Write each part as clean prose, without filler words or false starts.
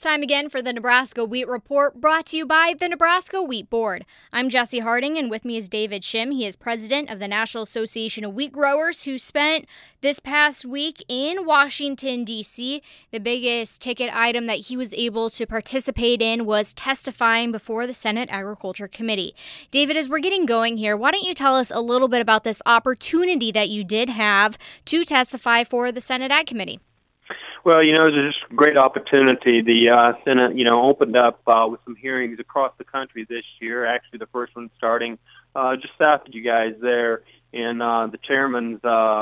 time again for the Nebraska Wheat Report, brought to you by the Nebraska Wheat Board. I'm Jesse Harding, and with me is David Shim. He is president of the National Association of Wheat Growers, who spent this past week in Washington, D.C. The biggest ticket item that he was able to participate in was testifying before the Senate Agriculture Committee. David, as we're getting going here, why don't you tell us a little bit about this opportunity that you did have to testify for the Senate Ag Committee? Well, it was just a great opportunity. The Senate, opened up with some hearings across the country this year. Actually, the first one starting just south of you guys there in the chairman's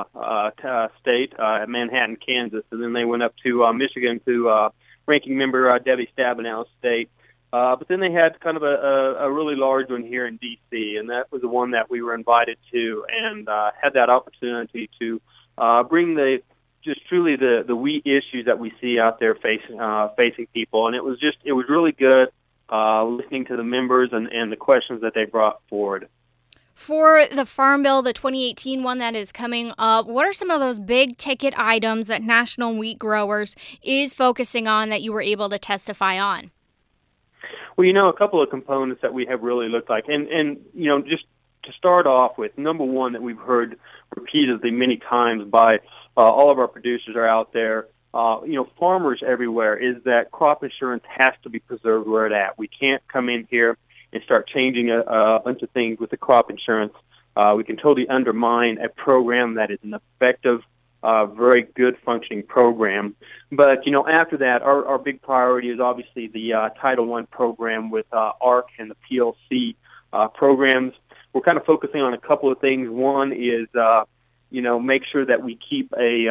state, Manhattan, Kansas. And then they went up to Michigan to ranking member Debbie Stabenow's state. But then they had kind of a really large one here in D.C., and that was the one that we were invited to and had that opportunity to bring just truly the wheat issues that we see out there facing people. And it was really good listening to the members and the questions that they brought forward. For the Farm Bill, the 2018 one that is coming up, what are some of those big ticket items that National Wheat Growers is focusing on that you were able to testify on? Well, a couple of components that we have really looked like. And just to start off with, number one that we've heard repeatedly many times by all of our producers are out there, farmers everywhere, is that crop insurance has to be preserved where it's at. We can't come in here and start changing a bunch of things with the crop insurance. We can totally undermine a program that is an effective, very good functioning program. But, after that, our big priority is obviously the Title I program with ARC and the PLC programs. We're kind of focusing on a couple of things. One is make sure that we keep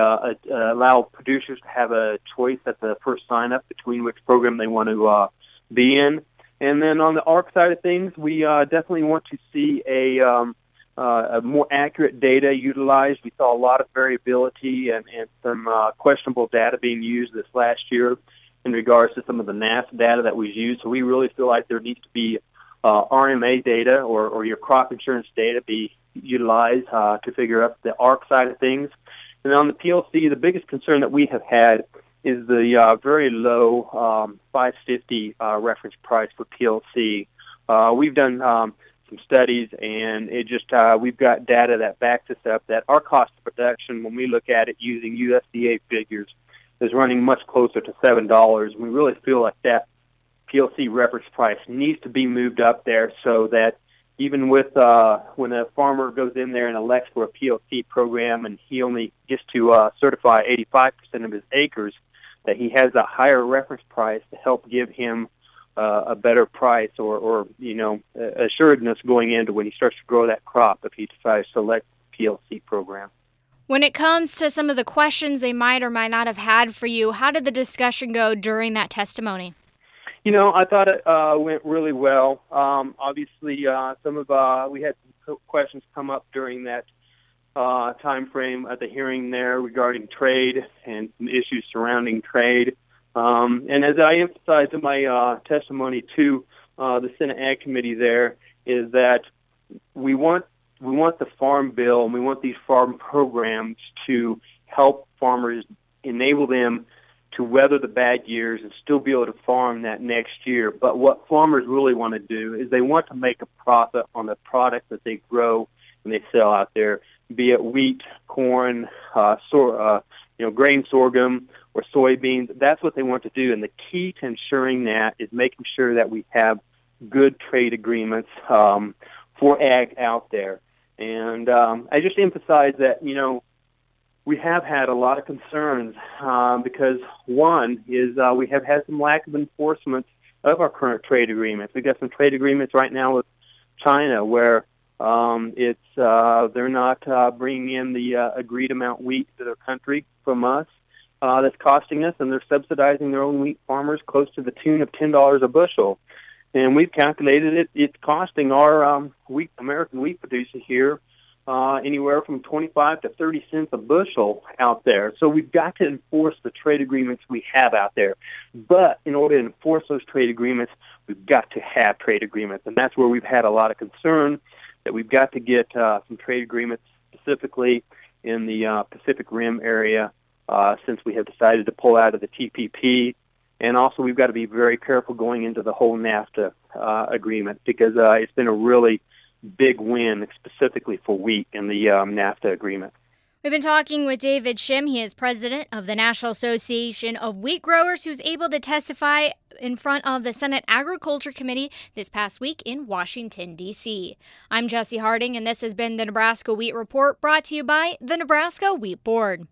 allow producers to have a choice at the first sign-up between which program they want to be in. And then on the ARC side of things, we definitely want to see a more accurate data utilized. We saw a lot of variability and some questionable data being used this last year in regards to some of the NASA data that was used. So we really feel like there needs to be RMA data or your crop insurance data be utilized to figure out the ARC side of things. And on the PLC, the biggest concern that we have had is the very low $5.50 reference price for PLC. We've done some studies, and it just we've got data that backs us up that our cost of production, when we look at it using USDA figures, is running much closer to $7. We really feel like that PLC reference price needs to be moved up there so that even with when a farmer goes in there and elects for a PLC program and he only gets to certify 85% of his acres, that he has a higher reference price to help give him a better price or assuredness going into when he starts to grow that crop if he decides to select the PLC program. When it comes to some of the questions they might or might not have had for you, how did the discussion go during that testimony? I thought it went really well. Obviously, we had some questions come up during that time frame at the hearing there regarding trade and some issues surrounding trade. And as I emphasized in my testimony to the Senate Ag Committee there, is that we want the Farm Bill and we want these farm programs to help farmers, enable them to weather the bad years and still be able to farm that next year. But what farmers really want to do is they want to make a profit on the product that they grow and they sell out there, be it wheat, corn, grain sorghum, or soybeans. That's what they want to do. And the key to ensuring that is making sure that we have good trade agreements for ag out there. And I just emphasize that, we have had a lot of concerns because one is we have had some lack of enforcement of our current trade agreements. We've got some trade agreements right now with China where they're not bringing in the agreed amount wheat to their country from us. That's costing us, and they're subsidizing their own wheat farmers close to the tune of $10 a bushel. And we've calculated it's costing our American wheat producers here anywhere from 25 to 30 cents a bushel out there. So we've got to enforce the trade agreements we have out there. But in order to enforce those trade agreements, we've got to have trade agreements. And that's where we've had a lot of concern that we've got to get some trade agreements specifically in the Pacific Rim area since we have decided to pull out of the TPP. And also, we've got to be very careful going into the whole NAFTA agreement, because it's been a really big win specifically for wheat in the NAFTA agreement. We've been talking with David Shim. He is president of the National Association of Wheat Growers, who's able to testify in front of the Senate Agriculture Committee this past week in Washington, D.C. I'm Jessie Harding, and this has been the Nebraska Wheat Report, brought to you by the Nebraska Wheat Board.